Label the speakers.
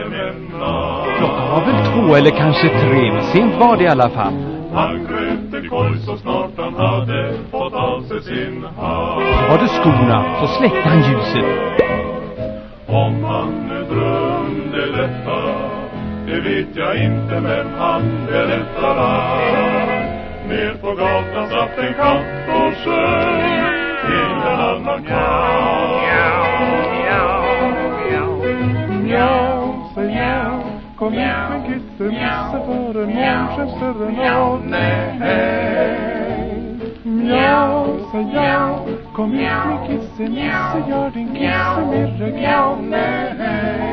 Speaker 1: Klockan var väl 2 eller kanske 3, men sent var det i alla fall.
Speaker 2: Han kröp till korg så snart han hade fått av sig sin hatt.
Speaker 1: Så var det skorna, så släckte han ljuset.
Speaker 2: Om han nu drömde detta, det vet jag inte, men han berättar. Ner på gatan satt en katt och sjöng till en annan katt. Mjau, säg mjau, kom hit med kissemisse för en morgon större nåd. Mjau, säg mjau, kom hit med kissemisse, gör din kisse mer glad.